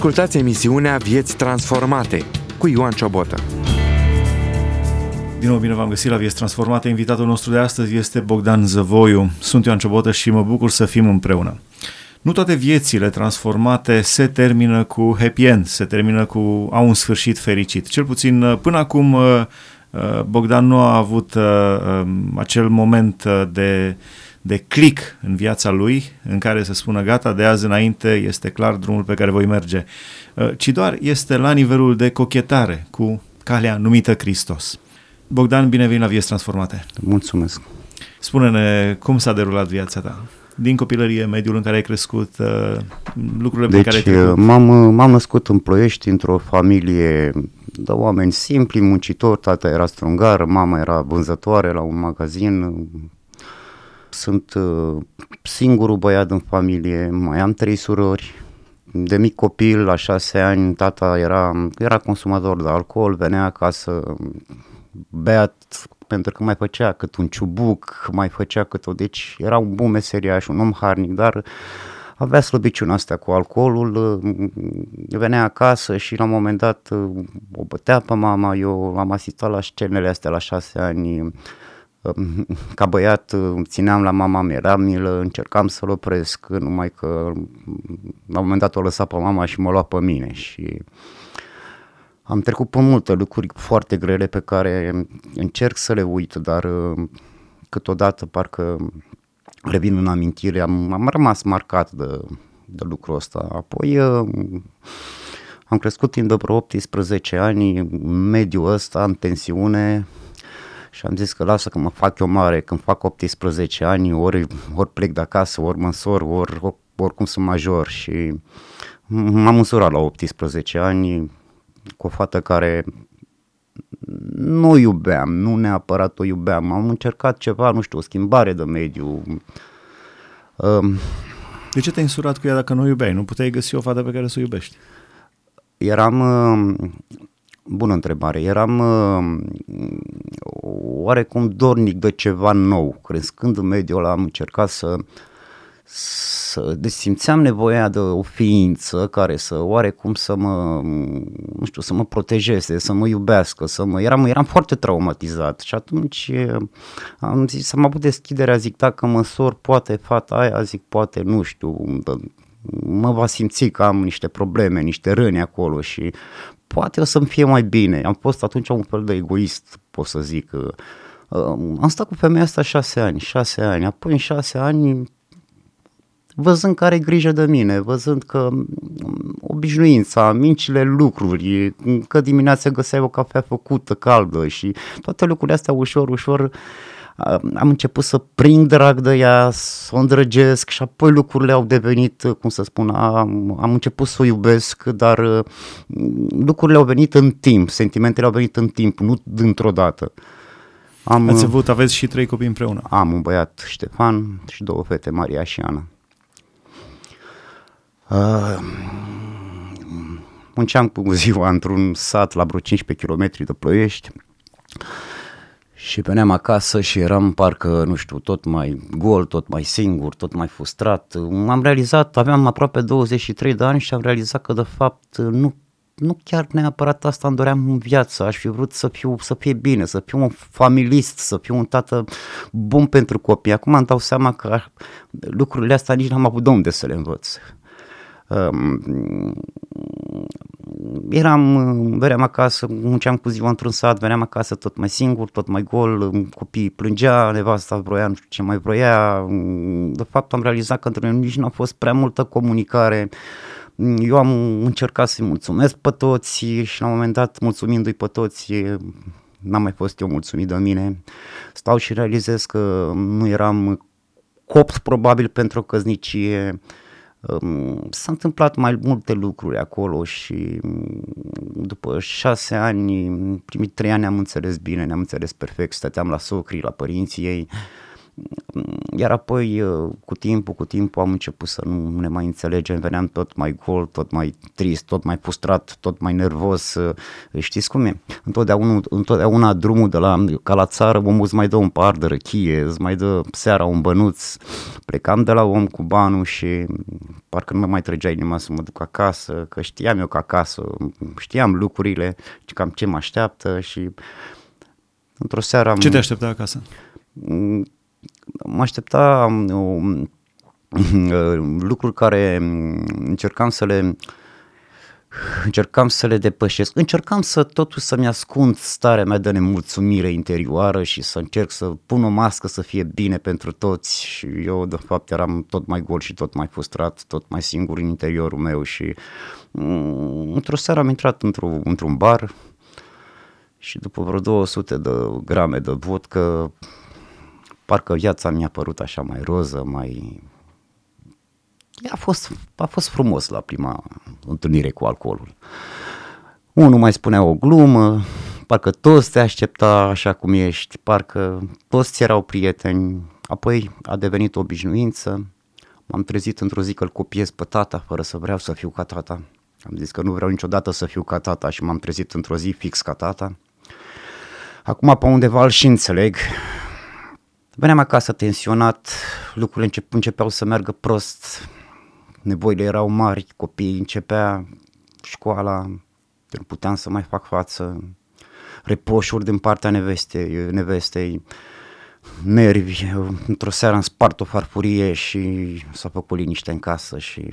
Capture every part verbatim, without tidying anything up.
Ascultați emisiunea Vieți Transformate cu Ioan Ciobotă. Din nou bine v-am găsit la Vieți Transformate. Invitatul nostru de astăzi este Bogdan Zăvoiu. Sunt Ioan Ciobotă și mă bucur să fim împreună. Nu toate viețile transformate se termină cu happy end, se termină cu au un sfârșit fericit. Cel puțin până acum Bogdan nu a avut acel moment de, de click în viața lui în care să spună gata, de azi înainte este clar drumul pe care voi merge, ci doar este la nivelul de cochetare cu calea numită Hristos. Bogdan, bine veni la Vieți Transformate. Mulțumesc. Spune-ne cum s-a derulat viața ta? Din copilărie, mediul în care ai crescut, lucrurile deci, pe care ai trecut. M-am, m-am născut în Ploiești, într-o familie de oameni simpli, muncitori. Tata era strungar, mama era vânzătoare la un magazin. Sunt singurul băiat în familie, mai am trei surori. De mic copil, la șase ani, tata era, era consumator de alcool, venea acasă beat, pentru că mai făcea cât un ciubuc, mai făcea cât o... Deci era un bun meseriaș, un om harnic, dar avea slăbiciunea asta cu alcoolul, venea acasă și la un moment dat o bătea pe mama. Eu am asistat la scenele astea la șase ani, ca băiat țineam la mama, mi-era milă, încercam să-l opresc, numai că la un moment dat o lăsa pe mama și mă lua pe mine și... Am trecut pe multe lucruri foarte grele pe care încerc să le uit, dar câteodată parcă revin în amintire, am, am rămas marcat de, de lucrul ăsta. Apoi am crescut timp de vreo optsprezece ani în mediul ăsta, în tensiune, și am zis că lasă că mă fac eu mare, când fac optsprezece ani, ori, ori plec de acasă, ori mă însor, ori, ori, oricum sunt major. Și m-am însurat la optsprezece ani cu o fată care nu iubeam, nu neapărat o iubeam, am încercat ceva, nu știu, o schimbare de mediu. De ce te-ai însurat cu ea dacă nu o iubeai? Nu puteai găsi o fată pe care să o iubești? Eram, bună întrebare, eram oarecum dornic de ceva nou. Crescând în mediul ăla am încercat să să deci simțeam nevoia de o ființă care să oarecum să mă, nu știu, să mă protejeze, să mă iubească, să mă, eram, eram foarte traumatizat și atunci am zis, am avut deschiderea, zic, dacă mă însor, poate fata aia, zic, poate, nu știu, mă va simți că am niște probleme, niște răni acolo și poate o să-mi fie mai bine. Am fost atunci un fel de egoist, pot să zic. Am stat cu femeia asta șase ani, șase ani, apoi în șase ani, văzând că are grijă de mine, văzând că obișnuința, mincile lucruri, că dimineața găseai o cafea făcută, caldă și toate lucrurile astea ușor, ușor am început să prind drag de ea, să o îndrăgesc și apoi lucrurile au devenit, cum să spun, am, am început să o iubesc, dar lucrurile au venit în timp, sentimentele au venit în timp, nu dintr-o dată. Am, Ați avut, aveți și trei copii împreună. Am un băiat, Ștefan, și două fete, Maria și Ana. Uh, munceam cu ziua într-un sat la vreo cincisprezece kilometri de Ploiești și veneam acasă și eram parcă, nu știu, tot mai gol, tot mai singur, tot mai frustrat. Am realizat, aveam aproape douăzeci și trei de ani și am realizat că de fapt nu, nu chiar neapărat asta îmi doream în viață. Aș fi vrut să fiu, să fie bine, să fiu un familist, să fiu un tată bun pentru copii. Acum îmi dau seama că lucrurile astea nici n-am avut de unde să le învăț. Eram, veneam acasă, munceam cu ziua într-un sat, veneam acasă tot mai singur, tot mai gol, copiii plângea, nevasta vroia, nu știu ce mai vroia. De fapt am realizat că între noi nici nu a fost prea multă comunicare. Eu am încercat să-i mulțumesc pe toți și la un moment dat, mulțumindu-i pe toți, n-am mai fost eu mulțumit de mine. Stau și realizez că nu eram copt probabil pentru o căsnicie. S-a întâmplat mai multe lucruri acolo și după șase ani, primii trei ani am înțeles bine, ne-am înțeles perfect, stăteam la socrii, la părinții ei, Iar apoi, cu timpul, cu timpul am început să nu ne mai înțelegem, veneam tot mai gol, tot mai trist, tot mai frustrat, tot mai nervos. Știți cum e? Întotdeauna, întotdeauna drumul de la, ca la țară, omul îți mai dă un pahar de răchie, îți mai dă seara un bănuț. Plecam de la om cu banul și parcă nu mă mai trăgea inima să mă duc acasă, că știam eu că acasă, știam lucrurile, cam ce mă așteaptă și într-o seară am... Ce te aștepta acasă? Mă aștepta uh, lucruri care încercam să le încercam să le depășesc. Încercam să totuși să-mi ascund starea mea de nemulțumire interioară și să încerc să pun o mască să fie bine pentru toți și eu de fapt eram tot mai gol și tot mai frustrat, tot mai singur în interiorul meu și um, într-o seară am intrat într-un, într-un bar și după vreo două sute de grame de vodcă parcă viața mi-a părut așa mai roză, mai... A fost, a fost frumos la prima întâlnire cu alcoolul. Unul mai spunea o glumă, parcă toți te aștepta așa cum ești, parcă toți erau prieteni, apoi a devenit obișnuință. M-am trezit într-o zi că îl copiez pe tata fără să vreau să fiu ca tata. Am zis că nu vreau niciodată să fiu ca tata și m-am trezit într-o zi fix ca tata. Acum pe undeva îl și înțeleg. Veneam acasă tensionat, lucrurile încep, începeau să meargă prost, nevoile erau mari, copiii începea școala, nu puteam să mai fac față, reproșuri din partea nevestei, nevestei, nervi, într-o seară am spart o farfurie și s-a făcut liniște în casă și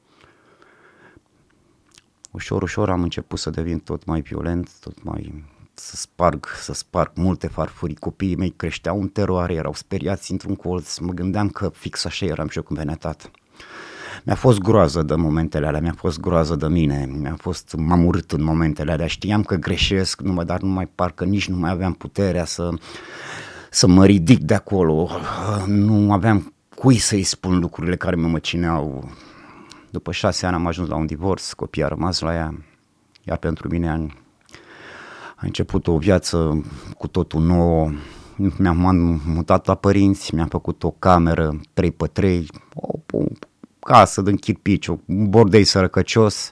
ușor, ușor am început să devin tot mai violent, tot mai... să sparg, să sparg multe farfurii, copiii mei creșteau în teroare, erau speriați într-un colț, mă gândeam că fix așa eram și eu când venea tată. Mi-a fost groază de momentele alea, mi-a fost groază de mine, mi-a fost, m-am urât în momentele alea, știam că greșesc, numai, dar nu mai parcă nici nu mai aveam puterea să, să mă ridic de acolo, nu aveam cui să-i spun lucrurile care mă măcineau. După șase ani am ajuns la un divorț, copiii a rămas la ea, iar pentru mine a A început o viață cu totul nouă, mi-am mutat la părinți, mi-am făcut o cameră trei pe trei, o, o casă din chirpici, un bordei sărăcăcios.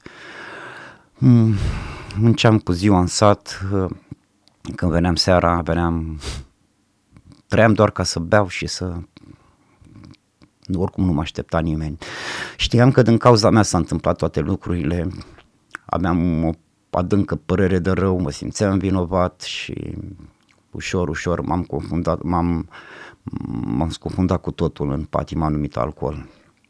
Înceam cu ziua în sat, când veneam seara, veneam, trăiam doar ca să beau și să... Oricum nu mă aștepta nimeni. Știam că din cauza mea s-a întâmplat toate lucrurile, aveam o adâncă părere de rău, mă simțeam vinovat și ușor, ușor m-am confundat, m-am, m-am scufundat cu totul în patima numită alcool.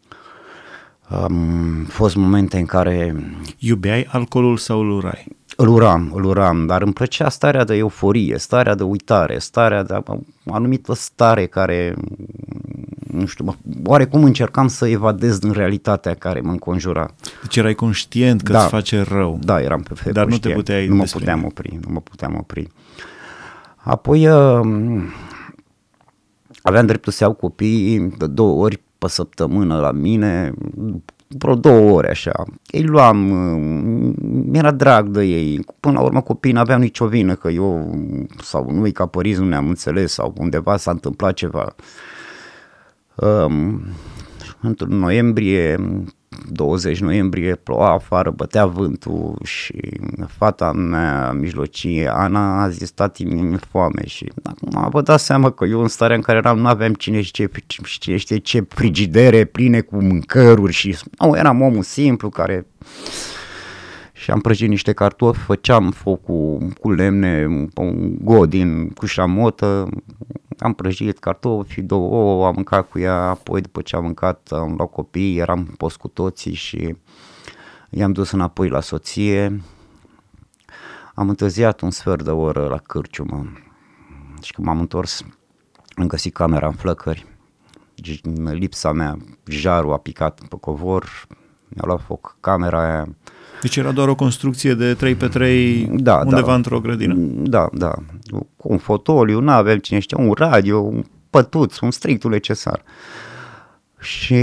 Am fost momente în care... Iubeai alcoolul sau îl urai? Îl uram, îl uram, dar îmi plăcea starea de euforie, starea de uitare, starea de o anumită stare care, nu știu, oarecum încercam să evadez din realitatea care mă înconjura. Deci erai conștient că da, îți face rău. Da, eram perfect Dar conștient. nu te puteai Nu mă despre... puteam opri, nu mă puteam opri. Apoi uh, aveam dreptul să iau copiii de două ori pe săptămână la mine, vreo două ore așa, îi luam, mi-era drag de ei, până la urmă copiii n-aveau nicio vină că eu sau nu-i ca părinți nu ne-am înțeles sau undeva s-a întâmplat ceva. Um, într-un noiembrie, douăzeci noiembrie, ploua afară, bătea vântul și fata mea mijlocie, Ana, a zis, tati, mi-e foame și acum vă dați seama că eu în starea în care eram nu aveam cine știe, cine știe ce frigidere pline cu mâncăruri și nu, eram omul simplu care... Și am prăjit niște cartofi, făceam focul cu lemne, un godin cu șamotă, am prăjit cartofi, două ouă, am mâncat cu ea, apoi după ce am mâncat am luat copiii, eram post cu toții și i-am dus înapoi la soție. Am întârziat un sfert de oră la cârciumă și când m-am întors am găsit camera în flăcări, în lipsa mea jarul a picat pe covor, mi-a luat foc camera aia. Deci era doar o construcție de trei pe trei da, undeva da, într-o grădină. Da, da, cu un fotoliu, nu avem cine știe, un radio, un pătuț, un strictul necesar. Și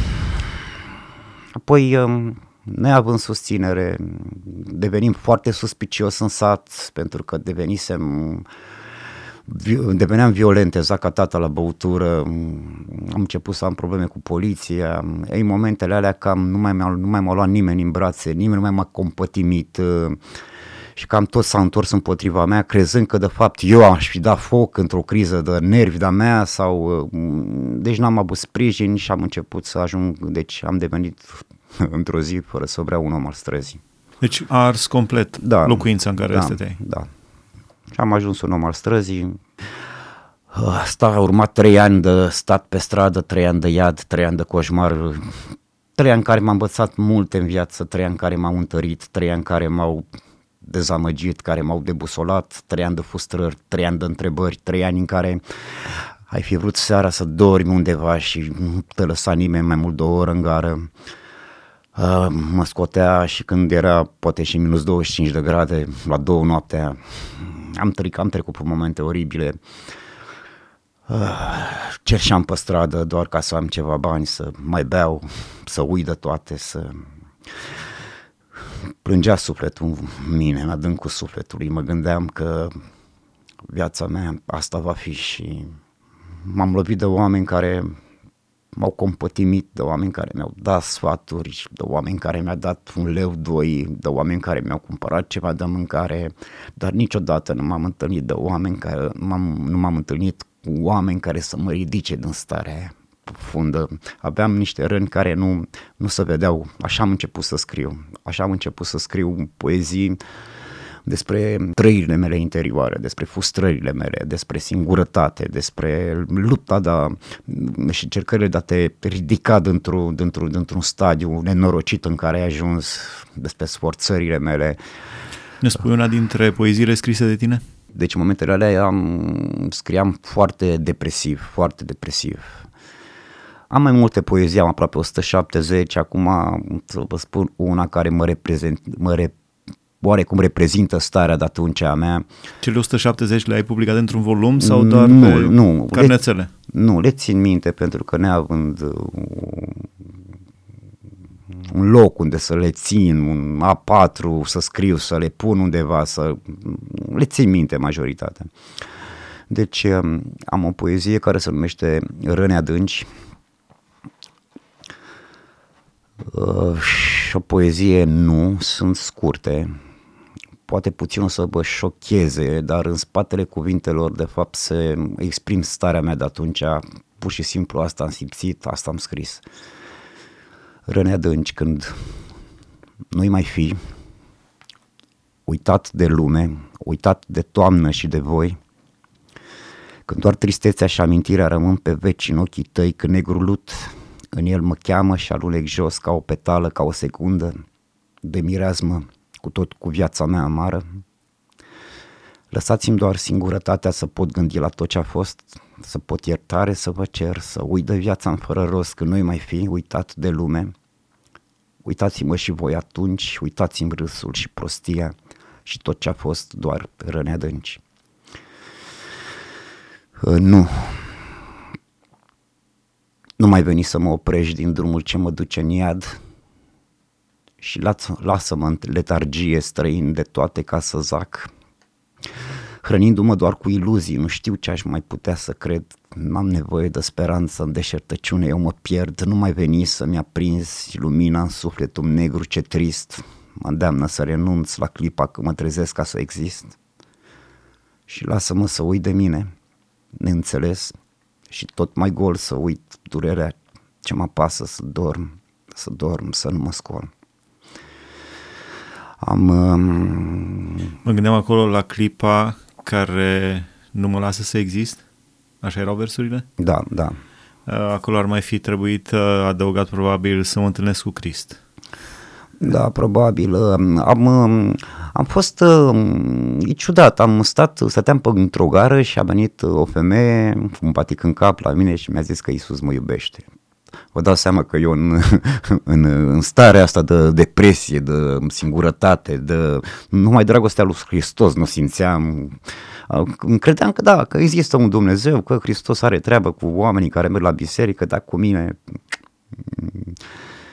apoi, neavând susținere, devenim foarte suspicios în sat, pentru că devenisem deveneam violent, exact ca tata la băutură, am început să am probleme cu poliția, în momentele alea cam nu mai, nu mai m-a luat nimeni în brațe, nimeni nu mai m-a compătimit și cam tot s-a întors împotriva mea, crezând că de fapt eu aș fi dat foc într-o criză de nervi de-a mea sau... Deci n-am avut sprijin și am început să ajung, deci am devenit într-o zi, fără să vreau, un om al străzii. Deci a ars complet da, locuința în care da, stăteai. Da, și am ajuns un om al străzii. Asta a urmat trei ani de stat pe stradă, trei ani de iad, trei ani de coșmar, trei ani care m-au învățat multe în viață, trei ani care m-au întărit, trei ani care m-au dezamăgit, care m-au debusolat, trei ani de frustrări, trei ani de întrebări, trei ani în care ai fi vrut seara să dormi undeva și nu te lăsa nimeni mai mult de o oră în gară. Uh, mă scotea și când era poate și minus douăzeci și cinci de grade, la două noaptea, am, trec, am trecut pe momente oribile. Uh, cerșeam pe stradă doar ca să am ceva bani, să mai beau, să uit de toate, să... Plângea sufletul în mine, în adâncul sufletului, mă gândeam că viața mea asta va fi și m-am lovit de oameni care m-au compătimit, de oameni care mi-au dat sfaturi, de oameni care mi-au dat un leu, doi, de oameni care mi-au cumpărat ceva de mâncare, dar niciodată nu m-am întâlnit de oameni care, m-am, nu m-am întâlnit cu oameni care să mă ridice din starea aia profundă. Aveam niște răni care nu, nu se vedeau, așa am început să scriu, așa am început să scriu poezii despre trăirile mele interioare, despre frustrările mele, despre singurătate, despre lupta de a, și încercările de a te ridica dintr-un, dintr-un, dintr-un stadiu nenorocit în care ai ajuns, despre sforțările mele. Ne spui una dintre poeziile scrise de tine? Deci în momentele alea am, scriam foarte depresiv, foarte depresiv. Am mai multe poezii, am aproape o sută șaptezeci, acum să vă spun una care mă reprezent, mă reprezintă oarecum reprezintă starea de atunci a mea. Cele o sută șaptezeci le-ai publicat într-un volum sau doar nu, pe nu, carnețele? Le, nu, le țin minte pentru că neavând un loc unde să le țin, un A patru să scriu, să le pun undeva, să le țin minte majoritatea. Deci am o poezie care se numește Răni adânci. Uh, și o poezie nu, sunt scurte, poate puțin o să vă șocheze, dar în spatele cuvintelor de fapt se exprim starea mea de atunci, pur și simplu asta am simțit, asta am scris. Răni adânci, când nu-i mai fi, uitat de lume, uitat de toamnă și de voi, când doar tristețea și amintirea rămân pe veci în ochii tăi, când negrul lut în el mă cheamă și alunec jos ca o petală, ca o secundă de mireasmă, cu tot cu viața mea amară. Lăsați-mi doar singurătatea să pot gândi la tot ce a fost, să pot iertare să vă cer, să uit de viața în fără rost, când nu-i mai fi uitat de lume. Uitați-mă și voi atunci, uitați-mi râsul și prostia și tot ce a fost doar răni adânci. Uh, nu. Nu mai veni să mă oprești din drumul ce mă duce în iad și lasă-mă în letargie străin de toate ca să zac. Hrănindu-mă doar cu iluzii, nu știu ce aș mai putea să cred, n-am nevoie de speranță în deșertăciune, eu mă pierd, nu mai veni să-mi aprinzi lumina în sufletul negru ce trist, mă îndeamnă să renunț la clipa când mă trezesc ca să exist și lasă-mă să uit de mine, neînțeles, și tot mai gol să uit durerea ce mă pasă, să dorm, să dorm, să nu mă scol. Am... Um... Mă gândeam acolo la clipa care nu mă lasă să exist? Așa erau versurile? Da, da. Acolo ar mai fi trebuit adăugat probabil să mă întâlnesc cu Crist. Da, probabil. Am, am fost e ciudat, am stat, stăteam pe într-o gară și a venit o femeie cu un batic în cap la mine și mi-a zis că Iisus mă iubește. Vă dau seama că eu în, în, în starea asta de depresie, de singurătate, de numai dragostea lui Hristos nu simțeam. Credeam că da, că există un Dumnezeu, că Hristos are treabă cu oamenii care merg la biserică, dar cu mine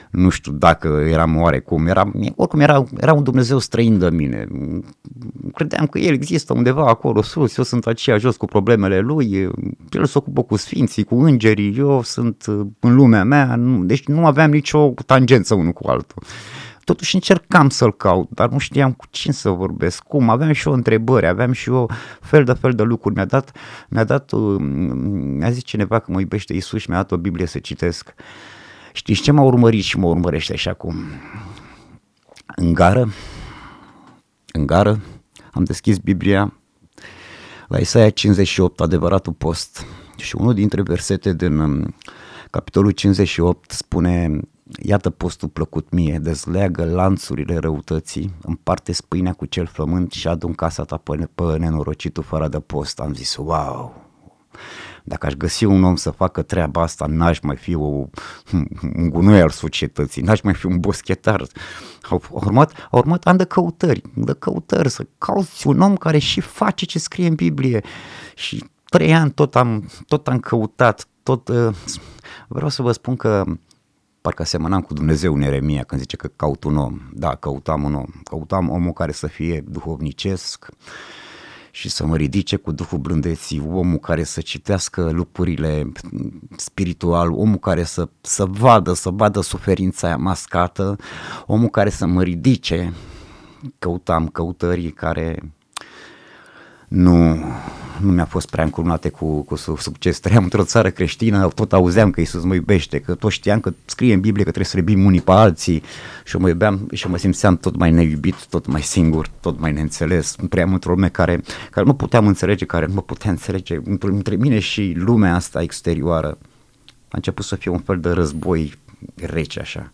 nu știu dacă eram oarecum, era, oricum era, era un Dumnezeu străin de mine. Credeam că El există undeva acolo sus, eu sunt aceea jos cu problemele Lui, El se ocupă cu sfinții, cu îngerii, eu sunt în lumea mea, nu, deci nu aveam nicio tangență unul cu altul. Totuși încercam să-L caut, dar nu știam cu cine să vorbesc, cum, aveam și eu întrebări, aveam și eu fel de fel de lucruri. Mi-a dat, mi-a dat, mi-a zis cineva că mă iubește Iisus și mi-a dat o Biblie să citesc. Știți ce m-a urmărit și mă urmărește și acum? În gară, în gară, am deschis Biblia la Isaia cincizeci și opt, adevăratul post, și unul dintre versete din capitolul cincizeci și opt spune: iată postul plăcut mie, dezleagă lanțurile răutății, împarte pâinea cu cel flământ și adu în casa ta pe, pe nenorocitul fără de post. Am zis, wow, dacă aș găsi un om să facă treaba asta, n-aș mai fi o, un gunoi al societății, n-aș mai fi un boschetar. Au urmat, au urmat ani de căutări, de căutări, să cauți un om care și face ce scrie în Biblie. Și trei ani tot am, tot am căutat, tot, uh, vreau să vă spun că parcă asemănam cu Dumnezeu în Ieremia când zice că caut un om. Da, căutam un om. Căutam omul care să fie duhovnicesc și să mă ridice cu duhul blândeții, omul care să citească lucrurile spiritual, omul care să, să vadă, să vadă suferința aia mascată, omul care să mă ridice. Căutam căutării care nu, nu mi-a fost prea încurnate cu, cu succes. Trăiam într-o țară creștină, tot auzeam că Iisus mă iubește, că tot știam că scrie în Biblie că trebuie să iubim unii pe alții și eu mă iubeam și mă simțeam tot mai neiubit, tot mai singur, tot mai neînțeles. Trăiam într-o lume care, care nu puteam înțelege, care nu mă putea înțelege între mine și lumea asta exterioară. A început să fie un fel de război rece așa.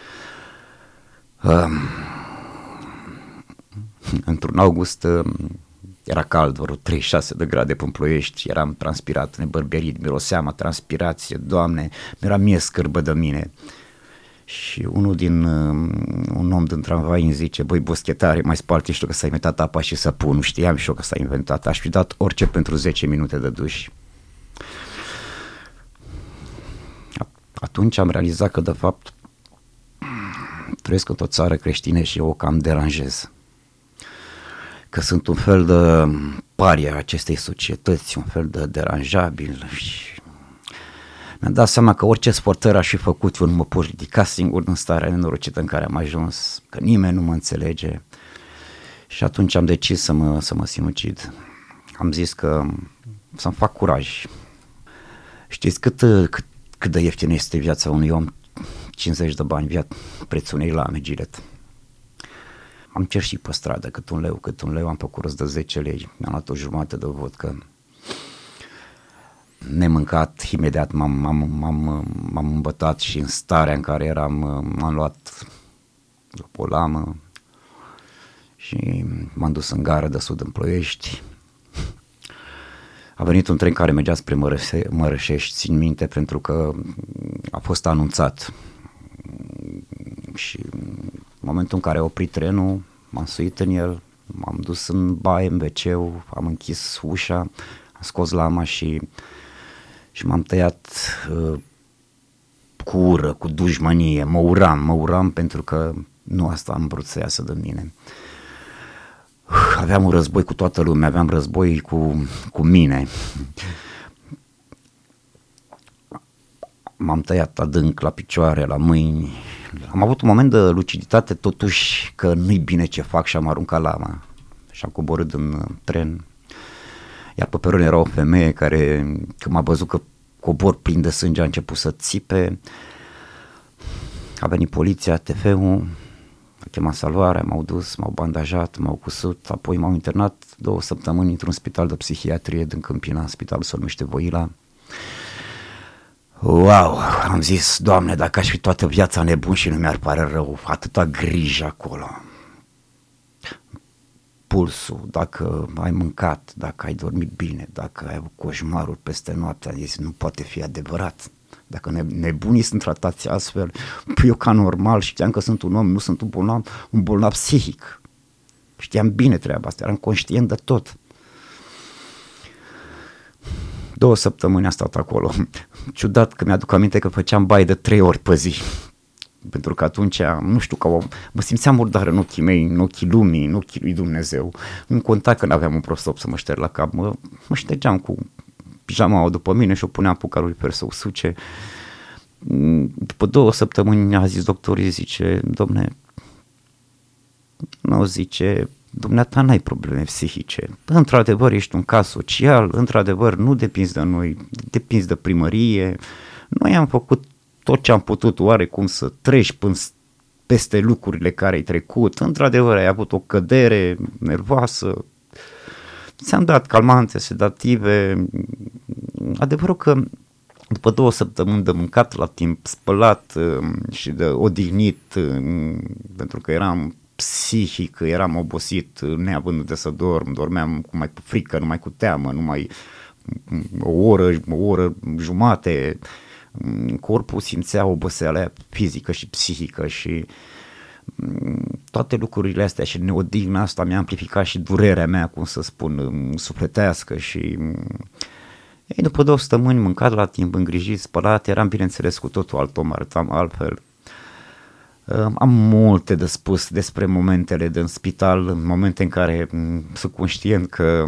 Um, într-un august era cald, vreo treizeci și șase de grade pe Ploiești, eram transpirat, nebărbierit, miroseam a transpirație, Doamne, mi-era mie scârbă de mine. Și unul din, un om din tramvai îmi zice, băi, boschetare, mai sparte și tu că s-a inventat apa și săpunul, știam și eu că s-a inventat, aș fi dat orice pentru zece minute de duș. Atunci am realizat că, de fapt, trăiesc într-o țară creștină și eu o cam deranjez. Că sunt un fel de paria acestei societăți, un fel de deranjabil și mi-am dat seama că orice sportări aș fi făcut, eu nu mă pot ridica singur în starea nenorocită în care am ajuns, că nimeni nu mă înțelege și atunci am decis să mă, să mă sinucid. Am zis că să-mi fac curaj. Știți cât, cât, cât de ieftină este viața unui om? cincizeci de bani, viața, prețul unei lame Gilet. Am cerșit pe stradă cât un leu, cât un leu, am făcut rost de zece lei, mi-am luat o jumătate de vodcă. Nemâncat, imediat m-am, m-am, m-am, m-am îmbătat și în starea în care eram m-am luat o lamă și m-am dus în gară de sud în Ploiești. A venit un tren care mergea spre Mărăse, Mărășești, țin minte, pentru că a fost anunțat. Și în momentul în care a oprit trenul, m-am suit în el, m-am dus în baie, în ve ce-ul, am închis ușa, am scos lama și, și m-am tăiat uh, cu ură, cu dușmănie, mă uram, mă uram pentru că nu asta am vrut să iasă de mine. Aveam un război cu toată lumea, aveam război cu, cu mine. M-am tăiat adânc la picioare, la mâini. Am avut un moment de luciditate totuși că nu-i bine ce fac și am aruncat lama și am coborât în tren. Iar pe peron era o femeie care, când m-a văzut că cobor plin de sânge, a început să țipe. A venit poliția, T F-ul, a chemat salvarea, m-au dus, m-au bandajat, m-au cusut, apoi m-au internat două săptămâni într-un spital de psihiatrie din Câmpina, spitalul se numește Voila. Wow, am zis, Doamne, dacă aș fi toată viața nebun și nu mi-ar pare rău, atâta grijă acolo. Pulsul, dacă ai mâncat, dacă ai dormit bine, dacă ai avut coșmaruri peste noapte, am zis, nu poate fi adevărat. Dacă nebunii sunt tratați astfel, eu ca normal știam că sunt un om, nu sunt un bolnav, un bolnav psihic. Știam bine treaba asta, eram conștient de tot. Două săptămâni am stat acolo. Ciudat că mi-aduc aminte că făceam baie de trei ori pe zi. pentru că atunci, nu știu, că mă simțeam murdar în ochii mei, în ochii lumii, în ochii lui Dumnezeu. Nu-mi conta că n-aveam un prostop să mă șterg la cap, mă, mă ștergeam cu pijamaua după mine și o puneam pe carul per să o suce. După două săptămâni a zis doctorii, zice, domne, nu, zice, dumneata n-ai probleme psihice, într-adevăr ești un caz social, într-adevăr nu depinzi de noi, depinzi de primărie, noi am făcut tot ce am putut oarecum să treci până peste lucrurile care ai trecut, într-adevăr ai avut o cădere nervoasă, ți-am dat calmante, sedative, adevărul că după două săptămâni de mâncat la timp, spălat și de odihnit, pentru că eram psihic, eram obosit, neavând de să dorm, dormeam cu mai cu frică, numai cu teamă, numai o oră, o oră jumate, corpul simțea oboseala fizică și psihică și toate lucrurile astea și neodihna asta mi-a amplificat și durerea mea, cum să spun, sufletească și ei, după două săptămâni mâncat la timp, îngrijit, spălat, eram bineînțeles cu totul alt om, arătam altfel. Am multe de spus despre momentele din spital, momente în care sunt conștient că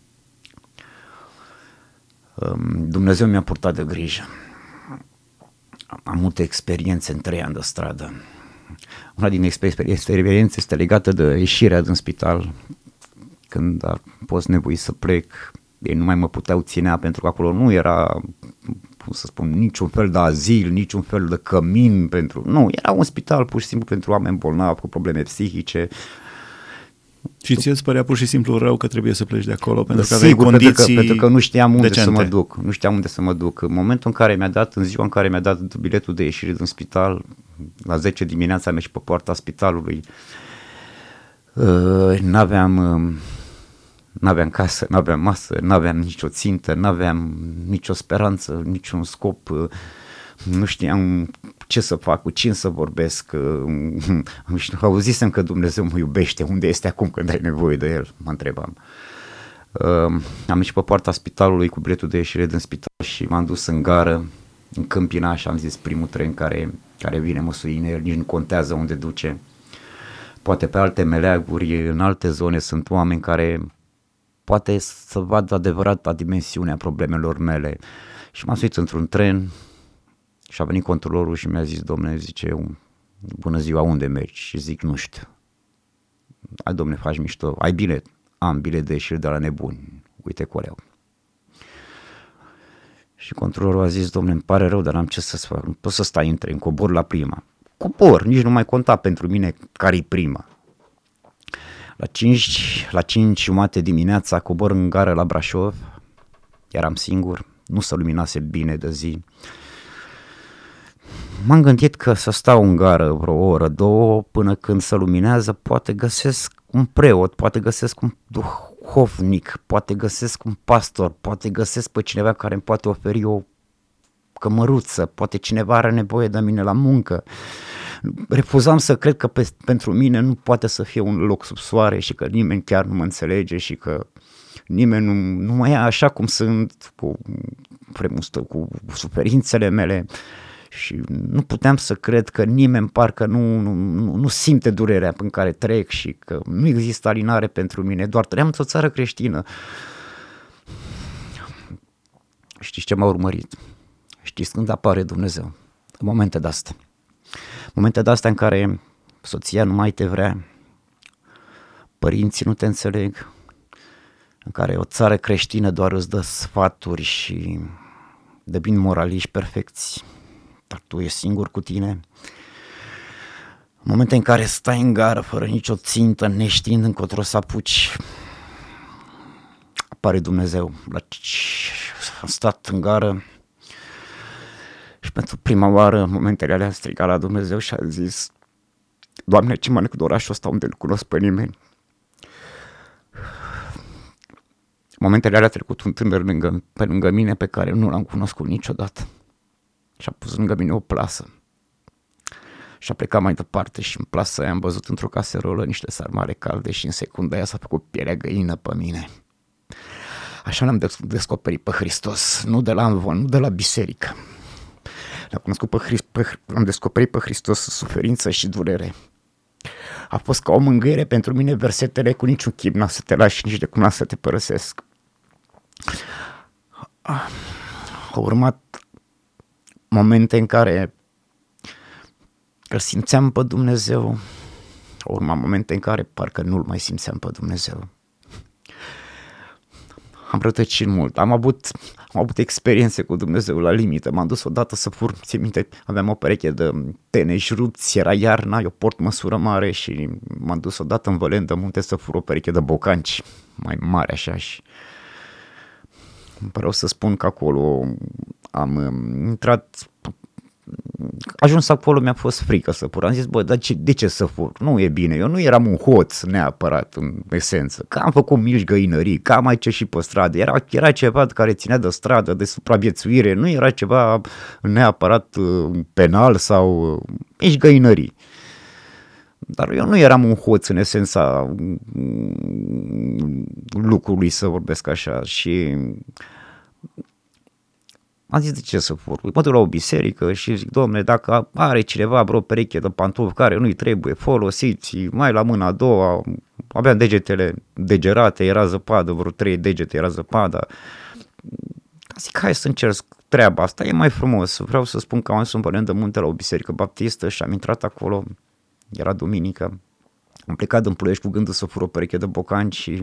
Dumnezeu mi-a purtat de grijă. Am multe experiențe în trei ani de stradă. Una din experiențe este legată de ieșirea din spital, când a fost nevoit să plec. Ei nu mai mă puteau ținea pentru că acolo nu era, cum să spun, niciun fel de azil, niciun fel de cămin pentru... Nu, era un spital pur și simplu pentru oameni bolnavi cu probleme psihice. Și ție îți părea pur și simplu rău că trebuie să pleci de acolo pentru că Sigur, aveai condiții pentru că, pentru că nu știam unde decente. să mă duc, nu știam unde să mă duc. În momentul în care mi-a dat, în ziua în care mi-a dat biletul de ieșire din spital, la zece dimineața am ieșit pe poarta spitalului, uh, n-aveam... Uh, N-aveam casă, n-aveam masă, n-aveam nicio țintă, n-aveam nicio speranță, niciun scop, nu știam ce să fac, cu cine să vorbesc, auzisem că Dumnezeu mă iubește, unde este acum când ai nevoie de El, mă întrebam. Am ieșit pe poarta spitalului cu biletul de ieșire din spital și m-am dus în gară, în Câmpina și am zis primul tren care, care vine mă suine, el nici nu contează unde duce. Poate pe alte meleaguri, în alte zone sunt oameni care poate să vadă adevărata dimensiunea problemelor mele. Și m-am suit într-un tren și a venit controlorul și mi-a zis, domne, zice, bună ziua, unde mergi? Și zic, nu știu. Hai, domne, faci mișto, ai bilet? Am bilet de ieșire de la nebuni, uite coleau. Și controlorul a zis, domne, îmi pare rău, dar n-am ce să-ți fac, nu pot să stai în tren, cobor la prima. Cobor, nici nu mai conta pentru mine care-i prima. La cinci, la cinci jumate dimineața cobor în gară la Brașov, eram singur, nu se luminase bine de zi. M-am gândit că să stau în gară vreo oră, două, până când se luminează, poate găsesc un preot, poate găsesc un duhovnic, poate găsesc un pastor, poate găsesc pe cineva care îmi poate oferi o cămăruță, poate cineva are nevoie de mine la muncă. Refuzam să cred că pe, pentru mine nu poate să fie un loc sub soare și că nimeni chiar nu mă înțelege și că nimeni nu, nu mă ia așa cum sunt, cu, cu suferințele mele și nu puteam să cred că nimeni parcă nu, nu, nu, nu simte durerea în care trec și că nu există alinare pentru mine, doar trăiam într-o țară creștină. Știți ce m-a urmărit? Știți când apare Dumnezeu? În momente de-astea. Momente de-astea în care soția nu mai te vrea, părinții nu te înțeleg, în care o țară creștină doar îți dă sfaturi și devin moraliști perfecți, dar tu ești singur cu tine. Momente în care stai în gară fără nicio țintă, neștiind încotro să apuci, apare Dumnezeu. Am stat în gară și pentru prima oară, în momentele alea, am strigat la Dumnezeu și a zis, Doamne, ce mă nec orașul ăsta unde nu cunosc pe nimeni. Momentele alea a trecut un tânăr lângă, pe lângă mine pe care nu l-am cunoscut niciodată și a pus lângă mine o plasă și a plecat mai departe și în plasă aia am văzut într-o caserolă niște sarmale calde și în secunda aia s-a făcut pielea găină pe mine. Așa l-am descoperit pe Hristos, nu de la amvon, nu de la biserică. L-am cunoscut pe Hrist, pe, am descoperit pe Hristos suferință și durere. A fost ca o mângâiere pentru mine versetele cu niciun chip n-a să te lași, nici de cum n-a să te părăsesc. Au urmat momente în care îl simțeam pe Dumnezeu, au urmat momente în care parcă nu-l mai simțeam pe Dumnezeu. Am rătăcit mult, am avut, am avut experiențe cu Dumnezeu la limită, m-am dus odată să fur, țin minte, aveam o pereche de teneși rupți, era iarna, eu port măsură mare și m-am dus odată în Vălen de Munte să fur o pereche de bocanci mai mare așa și vreau să spun că acolo am intrat, ajuns acolo mi-a fost frică să fur, am zis bă, dar ce, de ce să fur? Nu e bine, eu nu eram un hoț neapărat în esență, că am făcut mici găinării, că am mai ce și pe stradă, era, era ceva care ținea de stradă, de supraviețuire, nu era ceva neapărat penal sau mici găinării. Dar eu nu eram un hoț în esența lucrului, să vorbesc așa, și am zis de ce să fur? Mă duc la o biserică și zic, dom'le, dacă are cineva vreo pereche de pantofi care nu-i trebuie, folosiți, mai la mâna a doua, aveam degetele degerate, era zăpadă, vreo trei degete era zăpada. Zic, hai să încerc treaba asta, e mai frumos. Vreau să spun că am ajuns în Vălen de Munte la o biserică baptistă și am intrat acolo, era duminică, am plecat din Ploiești cu gândul să fur o pereche de bocanci și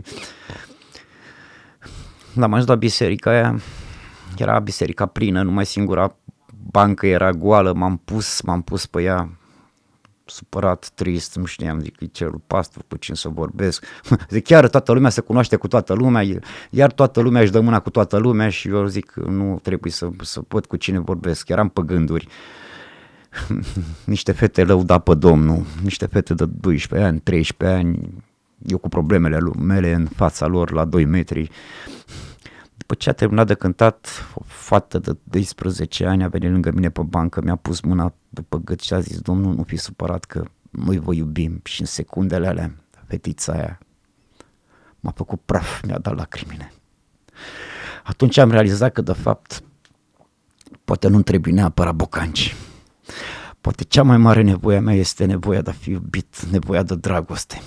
l-am ajuns la biserica aia. Era biserica plină, numai singura bancă era goală, m-am pus, m-am pus pe ea, supărat, trist, nu știam, zic, e cerul pastor, cu cine să vorbesc. Zic, chiar toată lumea se cunoaște cu toată lumea, iar toată lumea își dă mâna cu toată lumea și eu zic, nu trebuie să, să văd cu cine vorbesc, eram pe gânduri. Niște fete lăuda pe Domnul, niște fete de doisprezece ani, treisprezece ani, eu cu problemele mele în fața lor la doi metri. După ce a terminat de cântat, o fată de doisprezece ani a venit lângă mine pe bancă, mi-a pus mâna pe gât și a zis, Domnul, nu fi supărat că noi vă iubim. Și în secundele alea, fetița aia m-a făcut praf, mi-a dat lacrimile. Atunci am realizat că, de fapt, poate nu-mi trebuie neapărat bocanci. Poate cea mai mare nevoie a mea este nevoia de a fi iubit, nevoia de dragoste.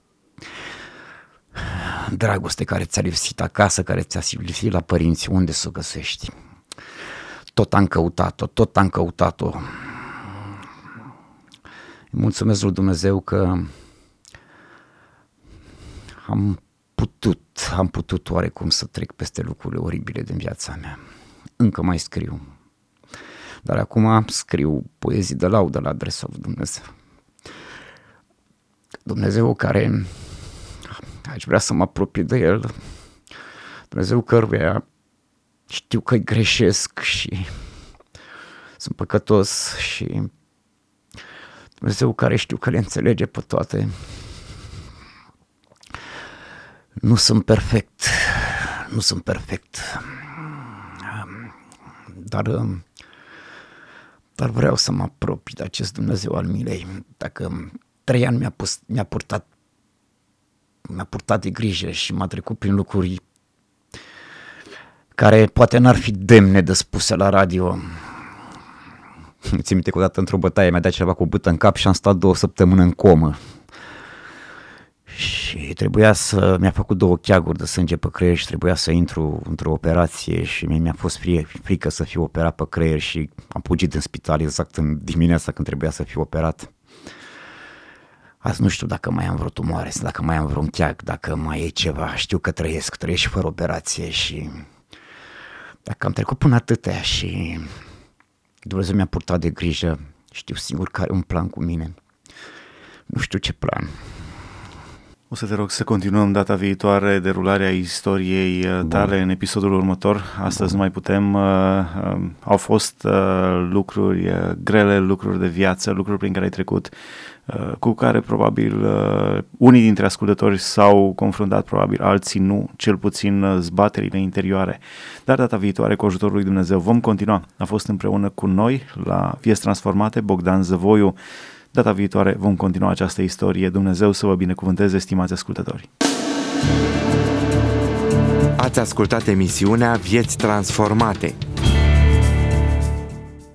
Dragoste care ți-a lipsit acasă, care ți-a lipsit la părinți, unde să o găsești? Tot am căutat-o, tot am căutat-o. Mulțumesc lui Dumnezeu că am putut, am putut oarecum să trec peste lucrurile oribile din viața mea. Încă mai scriu, dar acum scriu poezii de laudă la adresa lui Dumnezeu. Dumnezeu care aș vrea să mă apropii de El, Dumnezeu căruia știu că greșesc și sunt păcătos și Dumnezeu care știu că le înțelege pe toate. Nu sunt perfect, nu sunt perfect, dar, dar vreau să mă apropii de acest Dumnezeu al milei. Dacă trei ani mi-a, pus, mi-a purtat mi-a purtat de grijă și m-a trecut prin lucruri care poate n-ar fi demne de spuse la radio. Țin minte că odată într-o bătaie mi-a dat ceva cu o bâtă în cap și am stat două săptămâni în comă. Și trebuia să, mi-a făcut două cheaguri de sânge pe creier și trebuia să intru într-o operație și mi-a fost frică să fiu operat pe creier și am fugit în spital exact în dimineața când trebuia să fiu operat. Azi nu știu dacă mai am vreo tumoare, dacă mai am vreun cheag, dacă mai e ceva, știu că trăiesc, trăiesc și fără operație și dacă am trecut până atâtea și Dumnezeu mi-a purtat de grijă, știu singur că are un plan cu mine, nu știu ce plan. O să te rog să continuăm data viitoare derularea istoriei tale Bun. În episodul următor. Astăzi Bun. Nu mai putem. Uh, uh, au fost uh, lucruri uh, grele, lucruri de viață, lucruri prin care ai trecut, uh, cu care probabil uh, unii dintre ascultători s-au confruntat, probabil alții nu, cel puțin uh, zbaterile interioare. Dar data viitoare, cu ajutorul lui Dumnezeu, vom continua. A fost împreună cu noi la Vieți Transformate Bogdan Zăvoiu. Data viitoare vom continua această istorie. Dumnezeu să vă binecuvânteze, stimați ascultători! Ați ascultat emisiunea Vieți Transformate,